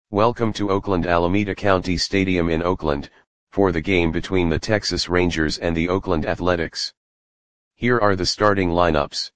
Welcome to Oakland Alameda County Stadium in Oakland, for the game between the Texas Rangers and the Oakland Athletics. Here are the starting lineups.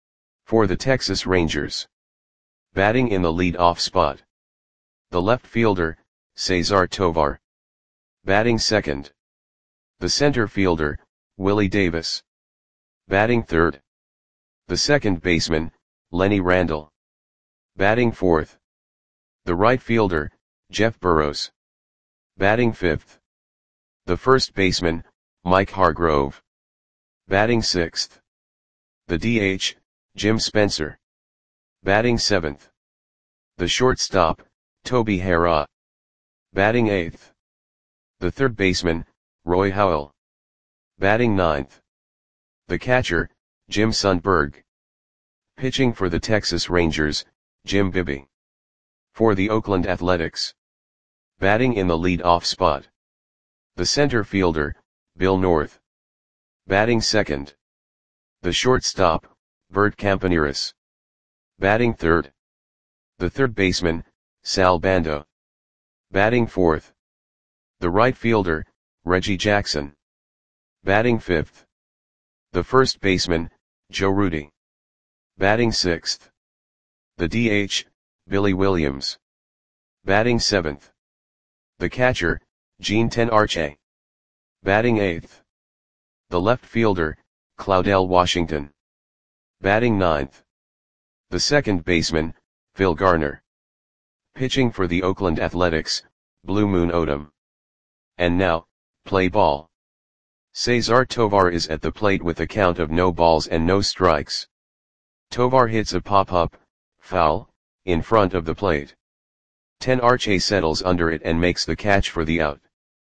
For the Texas Rangers. Batting in the lead-off spot. The left fielder, Cesar Tovar. Batting second. The center fielder, Willie Davis. Batting third. The second baseman, Lenny Randle. Batting fourth. The right fielder, Jeff Burroughs. Batting fifth. The first baseman, Mike Hargrove. Batting sixth. The DH, Jim Spencer. Batting seventh. The shortstop, Toby Harrah. Batting eighth. The third baseman, Roy Howell. Batting ninth. The catcher, Jim Sundberg. Pitching for the Texas Rangers, Jim Bibby. For the Oakland Athletics. Batting in the lead-off spot. The center fielder, Bill North. Batting second. The shortstop, Bert Campaneris. Batting third. The third baseman, Sal Bando. Batting fourth. The right fielder, Reggie Jackson. Batting fifth. The first baseman, Joe Rudi. Batting sixth. The DH, Billy Williams. Batting seventh. The catcher, Gene Tenarche. Batting eighth. The left fielder, Claudell Washington. Batting ninth. The second baseman, Phil Garner. Pitching for the Oakland Athletics, Blue Moon Odom. And now, play ball. Cesar Tovar is at the plate with a count of no balls and no strikes. Tovar hits a pop-up, foul, in front of the plate. Tenarche settles under it and makes the catch for the out.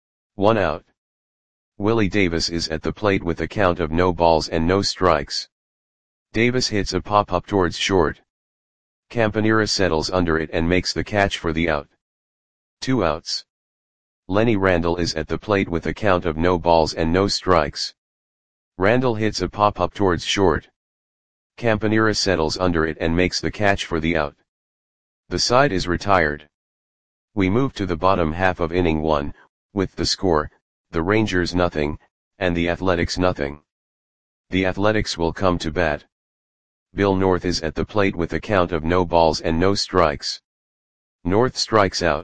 1 out. Willie Davis is at the plate with a count of no balls and no strikes. Davis hits a pop-up towards short. Campaneris settles under it and makes the catch for the out. 2 outs. Lenny Randle is at the plate with a count of no balls and no strikes. Randle hits a pop-up towards short. Campaneris settles under it and makes the catch for the out. The side is retired. We move to the bottom half of inning 1, with the score, the Rangers nothing, and the Athletics nothing. The Athletics will come to bat. Bill North is at the plate with a count of no balls and no strikes. North strikes out.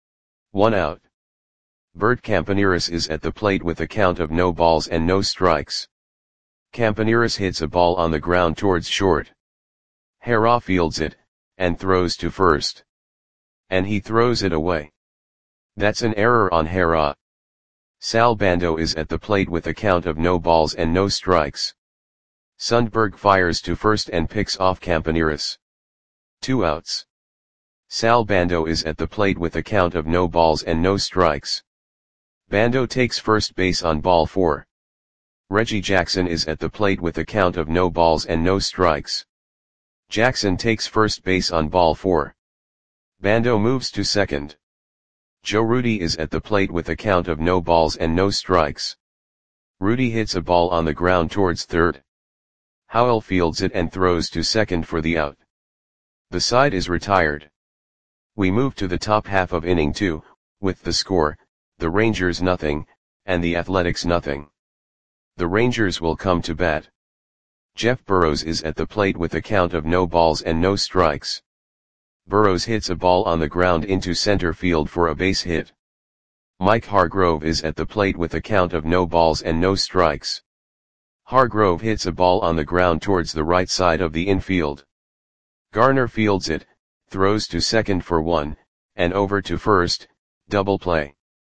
1 out. Bert Campaneris is at the plate with a count of no balls and no strikes. Campaneris hits a ball on the ground towards short. Harrah fields it, and throws to first. And he throws it away. That's an error on Harrah. Sal Bando is at the plate with a count of no balls and no strikes. Sundberg fires to first and picks off Campaneris. 2 outs. Sal Bando is at the plate with a count of no balls and no strikes. Bando takes first base on ball 4. Reggie Jackson is at the plate with a count of no balls and no strikes. Jackson takes first base on ball 4. Bando moves to second. Joe Rudi is at the plate with a count of no balls and no strikes. Rudi hits a ball on the ground towards third. Howell fields it and throws to second for the out. The side is retired. We move to the top half of inning 2, with the score, the Rangers nothing, and the Athletics nothing. The Rangers will come to bat. Jeff Burroughs is at the plate with a count of no balls and no strikes. Burroughs hits a ball on the ground into center field for a base hit. Mike Hargrove is at the plate with a count of no balls and no strikes. Hargrove hits a ball on the ground towards the right side of the infield. Garner fields it, throws to second for 1, and over to first, double play.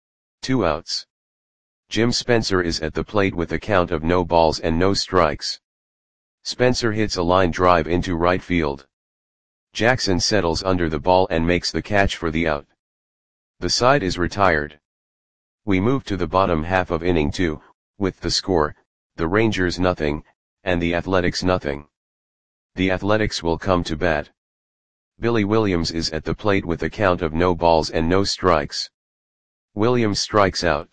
2 outs. Jim Spencer is at the plate with a count of no balls and no strikes. Spencer hits a line drive into right field. Jackson settles under the ball and makes the catch for the out. The side is retired. We move to the bottom half of inning 2, with the score, the Rangers nothing, and the Athletics nothing. The Athletics will come to bat. Billy Williams is at the plate with a count of no balls and no strikes. Williams strikes out.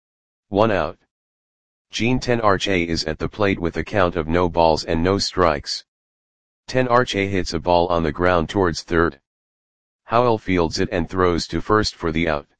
1 out. Gene Tenarche is at the plate with a count of no balls and no strikes. Tenarche hits a ball on the ground towards third. Howell fields it and throws to first for the out.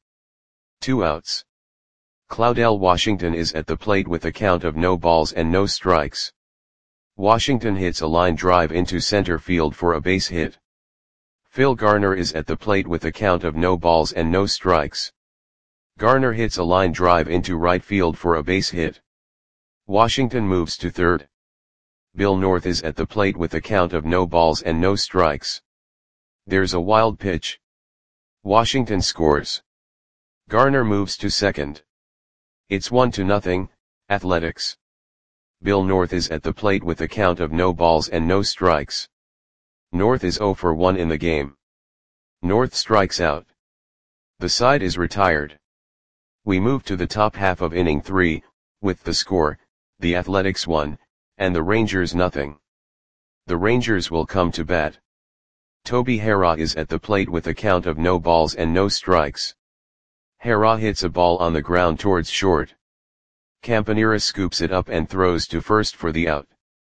2 outs. Claudell Washington is at the plate with a count of no balls and no strikes. Washington hits a line drive into center field for a base hit. Phil Garner is at the plate with a count of no balls and no strikes. Garner hits a line drive into right field for a base hit. Washington moves to third. Bill North is at the plate with a count of no balls and no strikes. There's a wild pitch. Washington scores. Garner moves to second. It's 1-0, Athletics. Bill North is at the plate with a count of no balls and no strikes. North is 0 for 1 in the game. North strikes out. The side is retired. We move to the top half of inning 3, with the score, the Athletics 1, and the Rangers 0. The Rangers will come to bat. Toby Harrah is at the plate with a count of no balls and no strikes. Harrah hits a ball on the ground towards short. Campaneris scoops it up and throws to first for the out.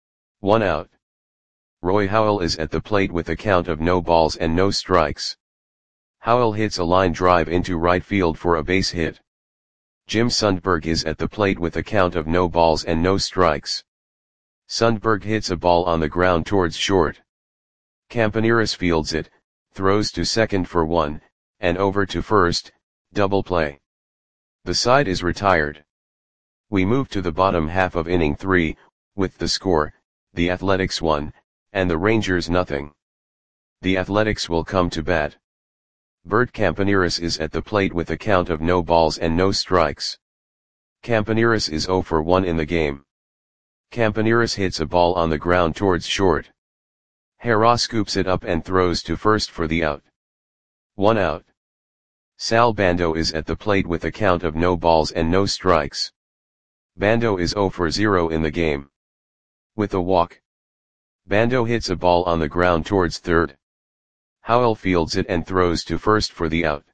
1 out. Roy Howell is at the plate with a count of no balls and no strikes. Howell hits a line drive into right field for a base hit. Jim Sundberg is at the plate with a count of no balls and no strikes. Sundberg hits a ball on the ground towards short. Campaneris fields it, throws to second for 1, and over to first, double play. The side is retired. We move to the bottom half of inning 3, with the score, the Athletics 1, and the Rangers 0. The Athletics will come to bat. Bert Campaneris is at the plate with a count of no balls and no strikes. Campaneris is 0 for 1 in the game. Campaneris hits a ball on the ground towards short. Harrah scoops it up and throws to first for the out. 1 out. Sal Bando is at the plate with a count of no balls and no strikes. Bando is 0 for 0 in the game. With a walk. Bando hits a ball on the ground towards third. Howell fields it and throws to first for the out.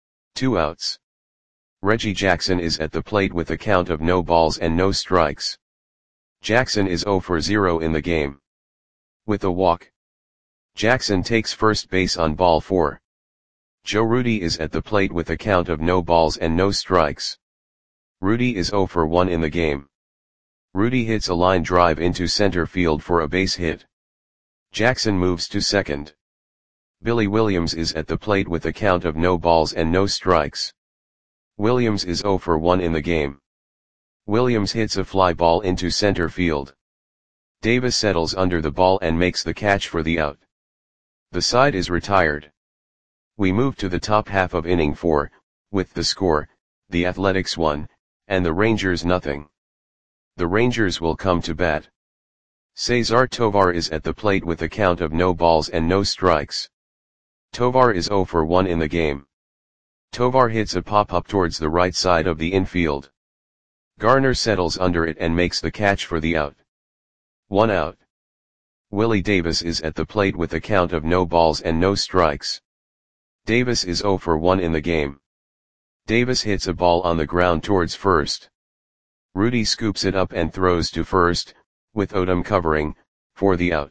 2 outs. Reggie Jackson is at the plate with a count of no balls and no strikes. Jackson is 0 for 0 in the game. With a walk. Jackson takes first base on ball 4. Joe Rudi is at the plate with a count of no balls and no strikes. Rudi is 0 for 1 in the game. Rudi hits a line drive into center field for a base hit. Jackson moves to second. Billy Williams is at the plate with a count of no balls and no strikes. Williams is 0 for 1 in the game. Williams hits a fly ball into center field. Davis settles under the ball and makes the catch for the out. The side is retired. We move to the top half of inning 4, with the score, the Athletics 1, and the Rangers 0. The Rangers will come to bat. Cesar Tovar is at the plate with a count of no balls and no strikes. Tovar is 0 for 1 in the game. Tovar hits a pop-up towards the right side of the infield. Garner settles under it and makes the catch for the out. 1 out. Willie Davis is at the plate with a count of no balls and no strikes. Davis is 0 for 1 in the game. Davis hits a ball on the ground towards first. Rudi scoops it up and throws to first, with Odom covering, for the out.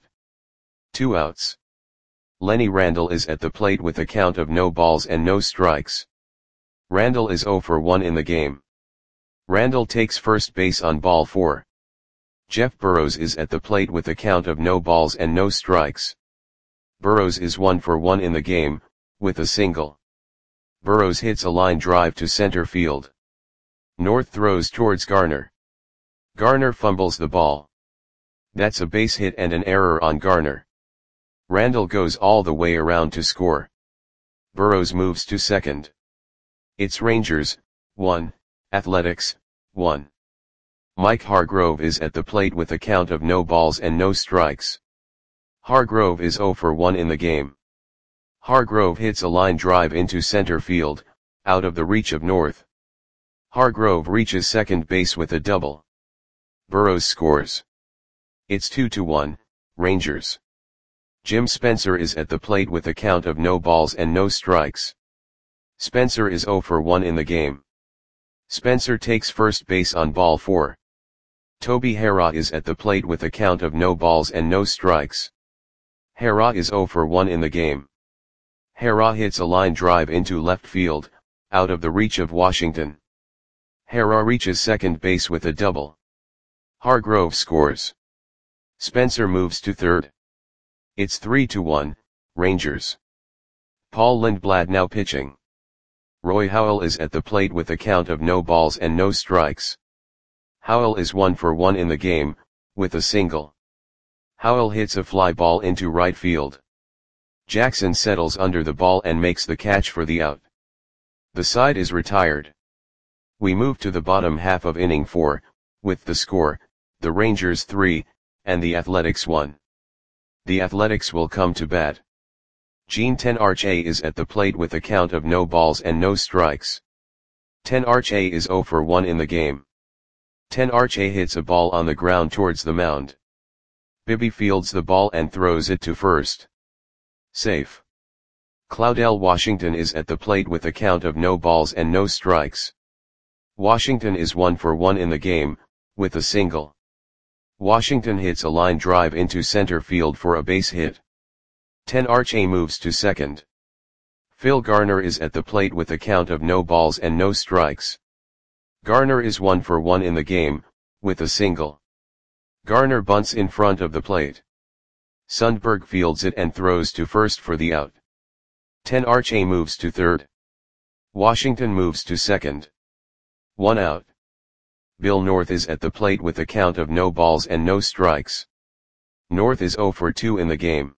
2 outs. Lenny Randle is at the plate with a count of no balls and no strikes. Randle is 0 for 1 in the game. Randle takes first base on ball 4. Jeff Burrows is at the plate with a count of no balls and no strikes. Burrows is 1 for 1 in the game, with a single. Burrows hits a line drive to center field. North throws towards Garner. Garner fumbles the ball. That's a base hit and an error on Garner. Randle goes all the way around to score. Burrows moves to second. It's Rangers, 1, Athletics, 1. Mike Hargrove is at the plate with a count of no balls and no strikes. Hargrove is 0 for 1 in the game. Hargrove hits a line drive into center field, out of the reach of North. Hargrove reaches second base with a double. Burrows scores. It's 2-1, Rangers. Jim Spencer is at the plate with a count of no balls and no strikes. Spencer is 0 for 1 in the game. Spencer takes first base on ball 4. Toby Harrah is at the plate with a count of no balls and no strikes. Harrah is 0 for 1 in the game. Hara hits a line drive into left field, out of the reach of Washington. Hara reaches second base with a double. Hargrove scores. Spencer moves to third. It's 3-1, Rangers. Paul Lindblad now pitching. Roy Howell is at the plate with a count of no balls and no strikes. Howell is 1 for 1 in the game, with a single. Howell hits a fly ball into right field. Jackson settles under the ball and makes the catch for the out. The side is retired. We move to the bottom half of inning 4, with the score, the Rangers 3, and the Athletics 1. The Athletics will come to bat. Gene Tenarche is at the plate with a count of no balls and no strikes. Tenarche is 0 for 1 in the game. Tenarche hits a ball on the ground towards the mound. Bibby fields the ball and throws it to first. Safe. Claudel Washington is at the plate with a count of no balls and no strikes. Washington is 1 for 1 in the game, with a single. Washington hits a line drive into center field for a base hit. Tenarche moves to second. Phil Garner is at the plate with a count of no balls and no strikes. Garner is 1 for 1 in the game, with a single. Garner bunts in front of the plate. Sundberg fields it and throws to first for the out. Tenarche moves to third. Washington moves to second. 1 out. Bill North is at the plate with a count of no balls and no strikes. North is 0 for 2 in the game.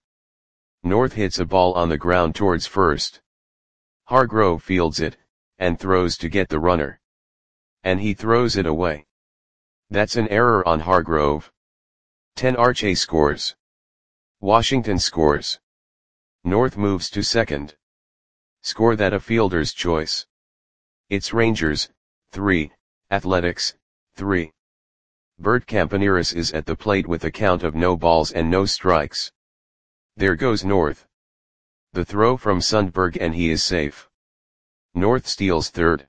North hits a ball on the ground towards first. Hargrove fields it, and throws to get the runner. And he throws it away. That's an error on Hargrove. Tenarche scores. Washington scores. North moves to second. Score that a fielder's choice. It's Rangers, 3, Athletics, 3. Bert Campaneris is at the plate with a count of no balls and no strikes. There goes North. The throw from Sundberg and he is safe. North steals third.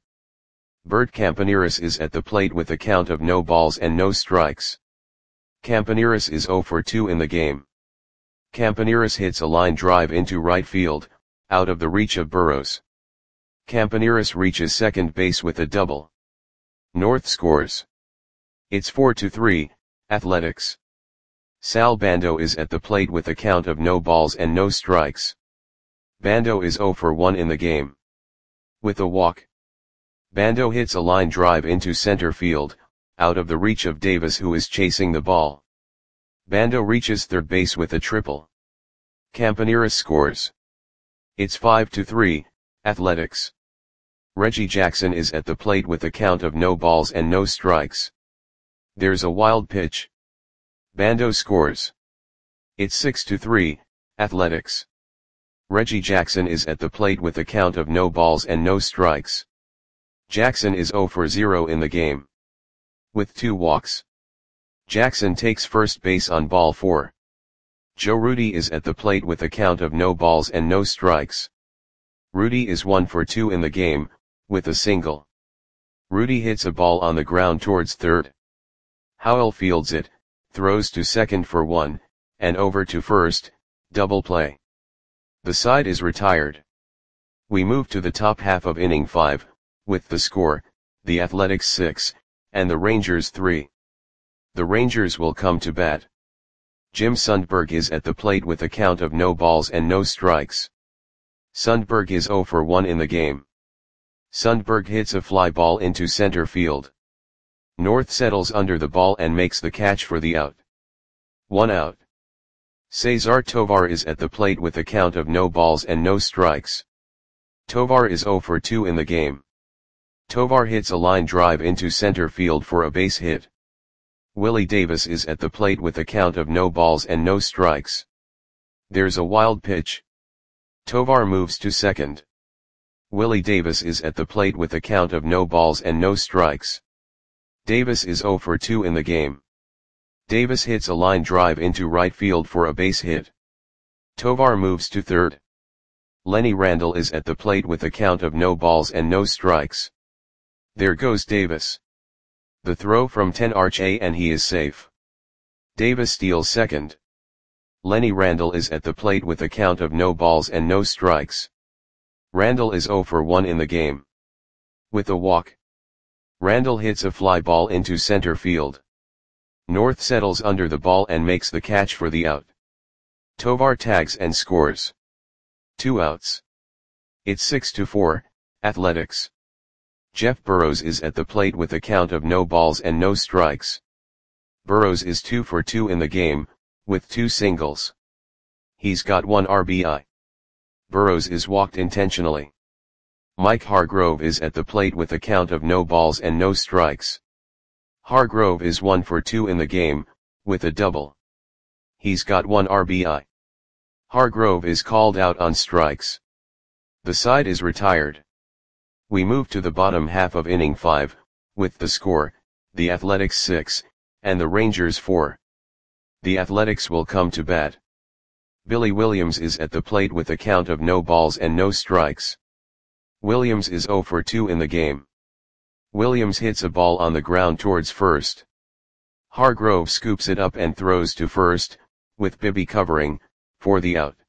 Bert Campaneris is at the plate with a count of no balls and no strikes. Campaneris is 0 for 2 in the game. Campaneris hits a line drive into right field, out of the reach of Burrows. Campaneris reaches second base with a double. North scores. It's 4-3, Athletics. Sal Bando is at the plate with a count of no balls and no strikes. Bando is 0 for 1 in the game. With a walk. Bando hits a line drive into center field, out of the reach of Davis who is chasing the ball. Bando reaches third base with a triple. Campaneris scores. It's 5-3, Athletics. Reggie Jackson is at the plate with a count of no balls and no strikes. There's a wild pitch. Bando scores. It's 6-3, Athletics. Reggie Jackson is at the plate with a count of no balls and no strikes. Jackson is 0 for 0 in the game. With 2 walks. Jackson takes first base on ball 4. Joe Rudi is at the plate with a count of no balls and no strikes. Rudi is 1 for 2 in the game, with a single. Rudi hits a ball on the ground towards third. Howell fields it, throws to second for 1, and over to first, double play. The side is retired. We move to the top half of inning 5, with the score, the Athletics 6, and the Rangers 3. The Rangers will come to bat. Jim Sundberg is at the plate with a count of no balls and no strikes. Sundberg is 0 for 1 in the game. Sundberg hits a fly ball into center field. North settles under the ball and makes the catch for the out. 1 out. Cesar Tovar is at the plate with a count of no balls and no strikes. Tovar is 0 for 2 in the game. Tovar hits a line drive into center field for a base hit. Willie Davis is at the plate with a count of no balls and no strikes. There's a wild pitch. Tovar moves to second. Willie Davis is at the plate with a count of no balls and no strikes. Davis is 0 for 2 in the game. Davis hits a line drive into right field for a base hit. Tovar moves to third. Lenny Randle is at the plate with a count of no balls and no strikes. There goes Davis. The throw from Tenarche and he is safe. Davis steals second. Lenny Randle is at the plate with a count of no balls and no strikes. Randall is 0 for 1 in the game. With a walk, Randall hits a fly ball into center field. North settles under the ball and makes the catch for the out. Tovar tags and scores. 2 outs. It's 6-4, Athletics. Jeff Burrows is at the plate with a count of no balls and no strikes. Burrows is 2 for 2 in the game, with 2 singles. He's got 1 RBI. Burrows is walked intentionally. Mike Hargrove is at the plate with a count of no balls and no strikes. Hargrove is 1 for 2 in the game, with a double. He's got 1 RBI. Hargrove is called out on strikes. The side is retired. We move to the bottom half of inning 5, with the score, the Athletics 6, and the Rangers 4. The Athletics will come to bat. Billy Williams is at the plate with a count of no balls and no strikes. Williams is 0 for 2 in the game. Williams hits a ball on the ground towards first. Hargrove scoops it up and throws to first, with Bibby covering, for the out.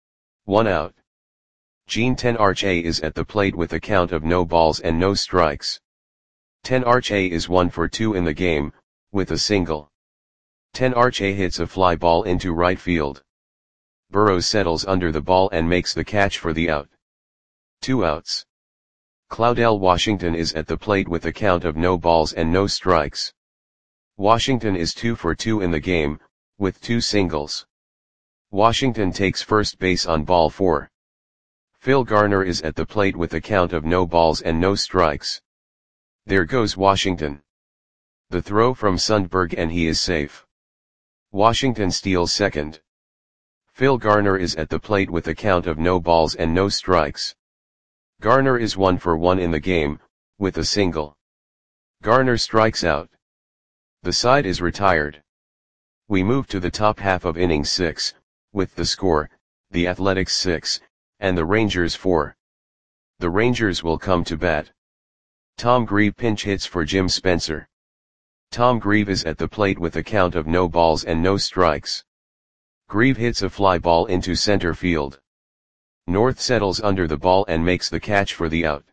1 out. Gene Tenarche is at the plate with a count of no balls and no strikes. Tenarche is 1 for 2 in the game, with a single. Tenarche hits a fly ball into right field. Burrows settles under the ball and makes the catch for the out. 2 outs. Claudell Washington is at the plate with a count of no balls and no strikes. Washington is 2 for 2 in the game, with 2 singles. Washington takes first base on ball 4. Phil Garner is at the plate with a count of no balls and no strikes. There goes Washington. The throw from Sundberg and he is safe. Washington steals second. Phil Garner is at the plate with a count of no balls and no strikes. Garner is 1 for 1 in the game, with a single. Garner strikes out. The side is retired. We move to the top half of inning 6, with the score, the Athletics 6, and the Rangers 4. The Rangers will come to bat. Tom Grieve pinch hits for Jim Spencer. Tom Grieve is at the plate with a count of no balls and no strikes. Grieve hits a fly ball into center field. North settles under the ball and makes the catch for the out.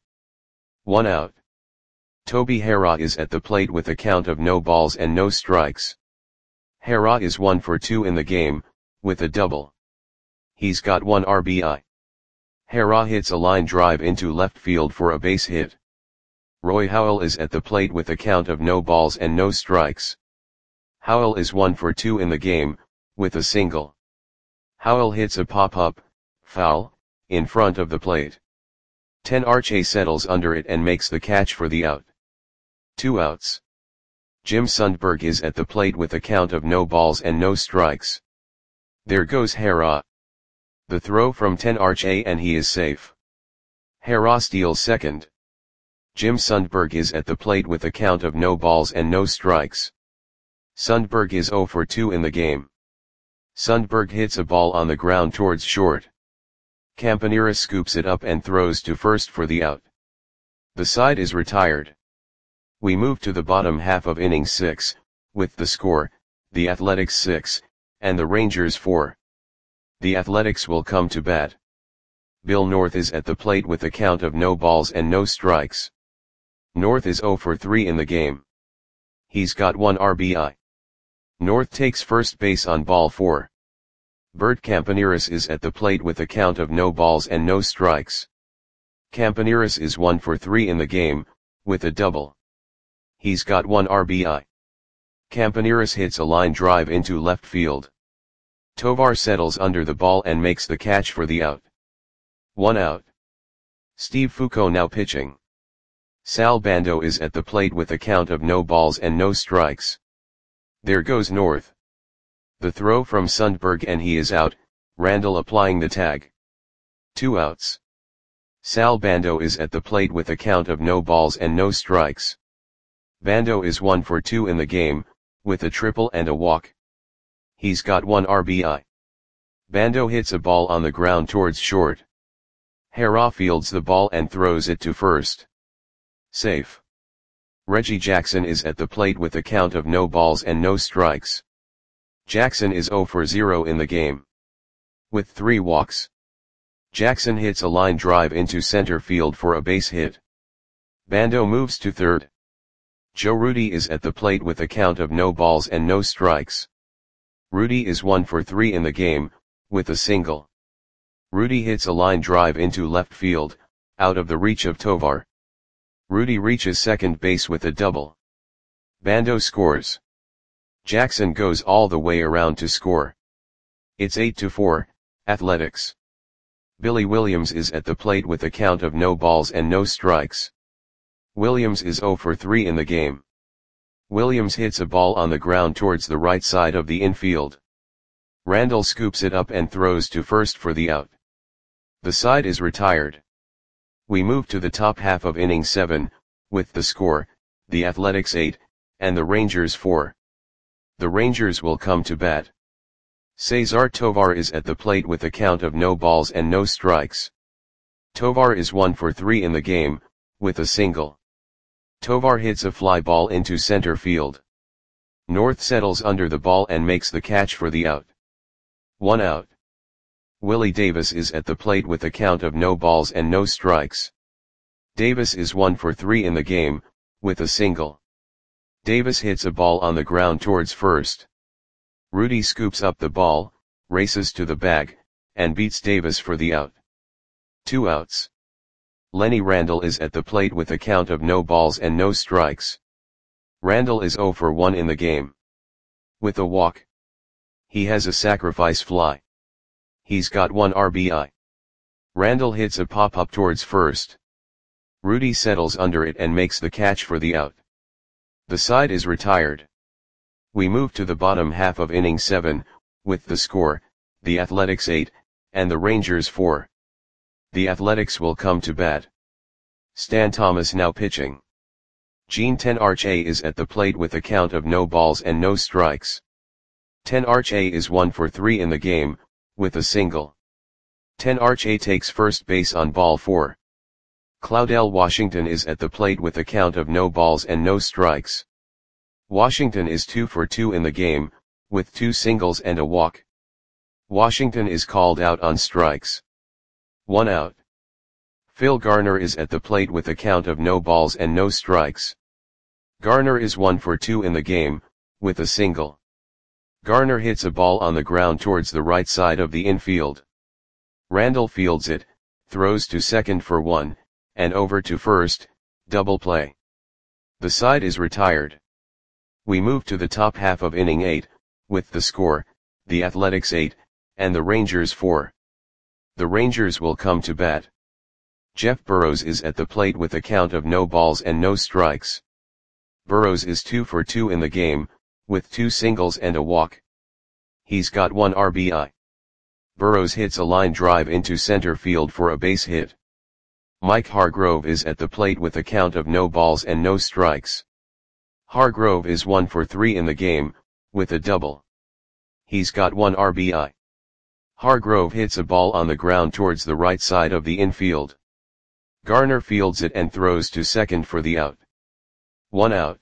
1 out. Toby Harrah is at the plate with a count of no balls and no strikes. Harrah is 1 for 2 in the game, with a double. He's got 1 RBI. Harrah hits a line drive into left field for a base hit. Roy Howell is at the plate with a count of no balls and no strikes. Howell is 1 for 2 in the game, with a single. Howell hits a pop-up, foul, in front of the plate. Tenarche settles under it and makes the catch for the out. 2 outs. Jim Sundberg is at the plate with a count of no balls and no strikes. There goes Harrah. The throw from Tenarche and he is safe. Harrah steals second. Jim Sundberg is at the plate with a count of no balls and no strikes. Sundberg is 0 for 2 in the game. Sundberg hits a ball on the ground towards short. Campaneris scoops it up and throws to first for the out. The side is retired. We move to the bottom half of inning 6, with the score, the Athletics 6, and the Rangers 4. The Athletics will come to bat. Bill North is at the plate with a count of no balls and no strikes. North is 0 for 3 in the game. He's got 1 RBI. North takes first base on ball 4. Bert Campaneris is at the plate with a count of no balls and no strikes. Campaneris is 1 for 3 in the game, with a double. He's got 1 RBI. Campaneris hits a line drive into left field. Tovar settles under the ball and makes the catch for the out. 1 out. Steve Foucault now pitching. Sal Bando is at the plate with a count of no balls and no strikes. There goes North. The throw from Sundberg and he is out, Randall applying the tag. 2 outs. Sal Bando is at the plate with a count of no balls and no strikes. Bando is 1 for 2 in the game, with a triple and a walk. He's got 1 RBI. Bando hits a ball on the ground towards short. Harrah fields the ball and throws it to first. Safe. Reggie Jackson is at the plate with a count of no balls and no strikes. Jackson is 0 for 0 in the game, with 3 walks. Jackson hits a line drive into center field for a base hit. Bando moves to third. Joe Rudi is at the plate with a count of no balls and no strikes. Rudi is 1 for 3 in the game, with a single. Rudi hits a line drive into left field, out of the reach of Tovar. Rudi reaches second base with a double. Bando scores. Jackson goes all the way around to score. It's 8-4, Athletics. Billy Williams is at the plate with a count of no balls and no strikes. Williams is 0 for 3 in the game. Williams hits a ball on the ground towards the right side of the infield. Randall scoops it up and throws to first for the out. The side is retired. We move to the top half of inning 7, with the score, the Athletics 8, and the Rangers 4. The Rangers will come to bat. Cesar Tovar is at the plate with a count of no balls and no strikes. Tovar is 1 for 3 in the game, with a single. Tovar hits a fly ball into center field. North settles under the ball and makes the catch for the out. 1 out. Willie Davis is at the plate with a count of no balls and no strikes. Davis is 1 for 3 in the game, with a single. Davis hits a ball on the ground towards first. Rudi scoops up the ball, races to the bag, and beats Davis for the out. 2 outs. Lenny Randall is at the plate with a count of no balls and no strikes. Randall is 0 for 1 in the game. With a walk. He has a sacrifice fly. He's got 1 RBI. Randall hits a pop-up towards first. Rudi settles under it and makes the catch for the out. The side is retired. We move to the bottom half of inning 7, with the score, the Athletics 8, and the Rangers 4. The Athletics will come to bat. Stan Thomas now pitching. Gene Tenarche is at the plate with a count of no balls and no strikes. Tenarche is 1 for 3 in the game, with a single. Tenarche takes first base on ball 4. Claudel Washington is at the plate with a count of no balls and no strikes. Washington is 2 for 2 in the game, with 2 singles and a walk. Washington is called out on strikes. 1 out. Phil Garner is at the plate with a count of no balls and no strikes. Garner is 1 for 2 in the game, with a single. Garner hits a ball on the ground towards the right side of the infield. Randall fields it, throws to second for 1, and over to first, double play. The side is retired. We move to the top half of inning 8, with the score, the Athletics 8, and the Rangers 4. The Rangers will come to bat. Jeff Burrows is at the plate with a count of no balls and no strikes. Burrows is 2 for 2 in the game, with 2 singles and a walk. He's got 1 RBI. Burrows hits a line drive into center field for a base hit. Mike Hargrove is at the plate with a count of no balls and no strikes. Hargrove is 1 for 3 in the game, with a double. He's got 1 RBI. Hargrove hits a ball on the ground towards the right side of the infield. Garner fields it and throws to second for the out. 1 out.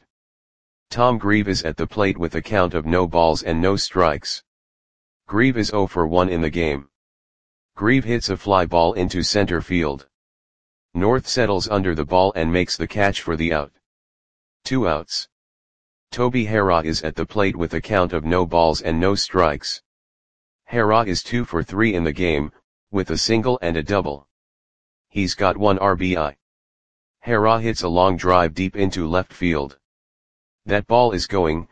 Tom Grieve is at the plate with a count of no balls and no strikes. Grieve is 0 for 1 in the game. Grieve hits a fly ball into center field. North settles under the ball and makes the catch for the out. 2 outs. Toby Harrah is at the plate with a count of no balls and no strikes. Harrah is 2 for 3 in the game, with a single and a double. He's got 1 RBI. Harrah hits a long drive deep into left field. That ball is gone.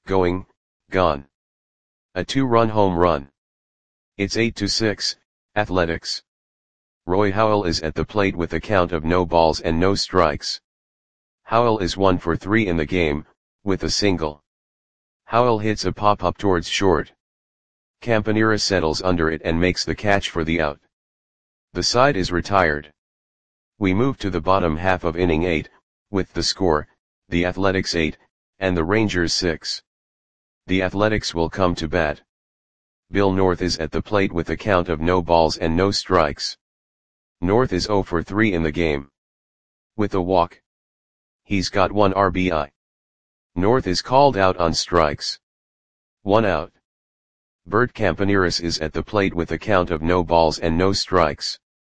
A 2-run home run. It's 8-6, Athletics. Roy Howell is at the plate with a count of no balls and no strikes. Howell is 1 for 3 in the game, with a single. Howell hits a pop-up towards short. Campanera settles under it and makes the catch for the out. The side is retired. We move to the bottom half of inning 8, with the score, the Athletics 8, and the Rangers 6. The Athletics will come to bat. Bill North is at the plate with a count of no balls and no strikes. North is 0 for 3 in the game. With a walk. He's got 1 RBI. North is called out on strikes. 1 out. Bert Campaneris is at the plate with a count of no balls and no strikes.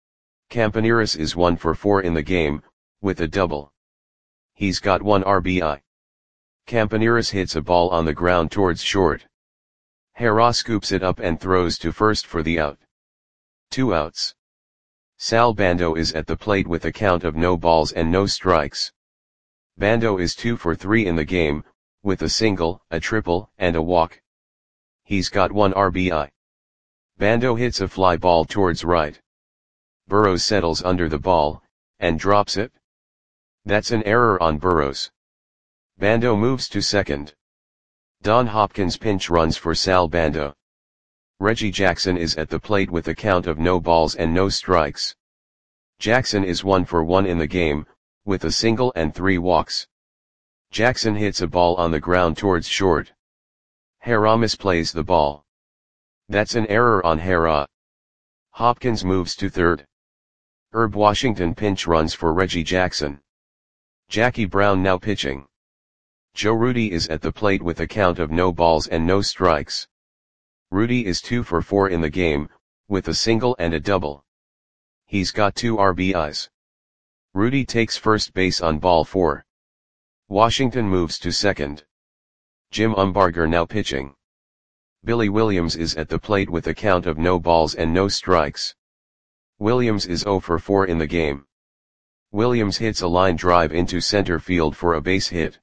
Campaneris is 1 for 4 in the game, with a double. He's got 1 RBI. Campaneris hits a ball on the ground towards short. Hera scoops it up and throws to first for the out. 2 outs. Sal Bando is at the plate with a count of no balls and no strikes. Bando is 2 for 3 in the game, with a single, a triple, and a walk. He's got 1 RBI. Bando hits a fly ball towards right. Burrows settles under the ball, and drops it. That's an error on Burrows. Bando moves to second. Don Hopkins pinch runs for Sal Bando. Reggie Jackson is at the plate with a count of no balls and no strikes. Jackson is 1 for 1 in the game, with a single and 3 walks. Jackson hits a ball on the ground towards short. Hera misplays the ball. That's an error on Hera. Hopkins moves to third. Herb Washington pinch runs for Reggie Jackson. Jackie Brown now pitching. Joe Rudi is at the plate with a count of no balls and no strikes. Rudi is 2 for 4 in the game, with a single and a double. He's got 2 RBIs. Rudi takes first base on ball 4. Washington moves to second. Jim Umbarger now pitching. Billy Williams is at the plate with a count of no balls and no strikes. Williams is 0 for 4 in the game. Williams hits a line drive into center field for a base hit.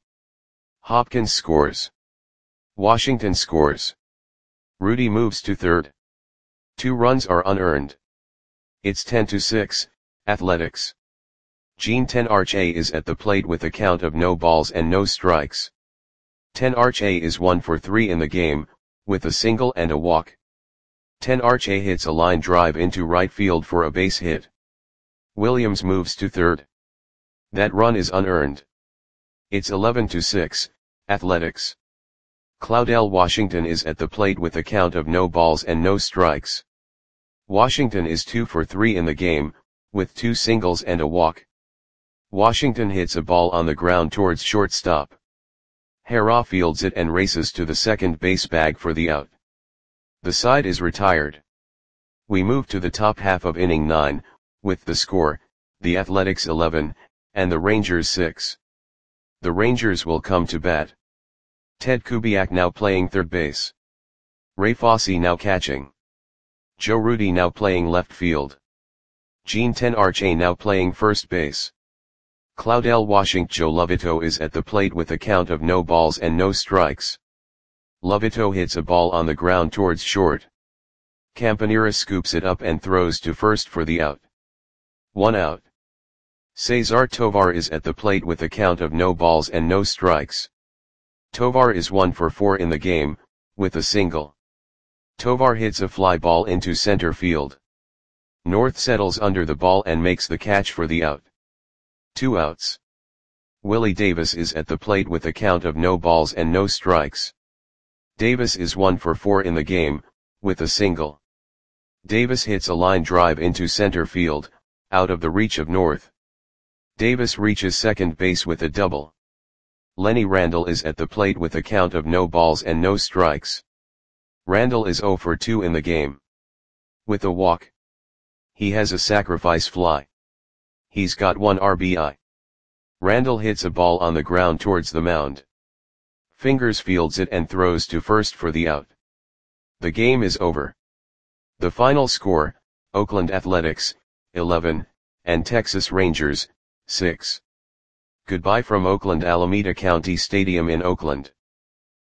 Hopkins scores. Washington scores. Rudi moves to third. 2 runs are unearned. It's 10-6, Athletics. Gene Tenarche is at the plate with a count of no balls and no strikes. Tenarche is 1 for 3 in the game, with a single and a walk. Tenarche hits a line drive into right field for a base hit. Williams moves to third. That run is unearned. It's 11-6, Athletics. Claudel Washington is at the plate with a count of no balls and no strikes. Washington is 2 for 3 in the game, with 2 singles and a walk. Washington hits a ball on the ground towards shortstop. Hera fields it and races to the second base bag for the out. The side is retired. We move to the top half of inning 9, with the score, the Athletics 11, and the Rangers 6. The Rangers will come to bat. Ted Kubiak now playing third base. Ray Fosse now catching. Joe Rudi now playing left field. Gene Tenarche now playing first base. Claudel Washington. Joe Lovito is at the plate with a count of no balls and no strikes. Lovito hits a ball on the ground towards short. Campaneris scoops it up and throws to first for the out. 1 out. Cesar Tovar is at the plate with a count of no balls and no strikes. Tovar is 1 for 4 in the game, with a single. Tovar hits a fly ball into center field. North settles under the ball and makes the catch for the out. 2 outs. Willie Davis is at the plate with a count of no balls and no strikes. Davis is 1 for 4 in the game, with a single. Davis hits a line drive into center field, out of the reach of North. Davis reaches second base with a double. Lenny Randle is at the plate with a count of no balls and no strikes. Randle is 0 for 2 in the game. With a walk. He has a sacrifice fly. He's got 1 RBI. Randle hits a ball on the ground towards the mound. Fingers fields it and throws to first for the out. The game is over. The final score, Oakland Athletics, 11, and Texas Rangers, 6. Goodbye from Oakland Alameda County Stadium in Oakland.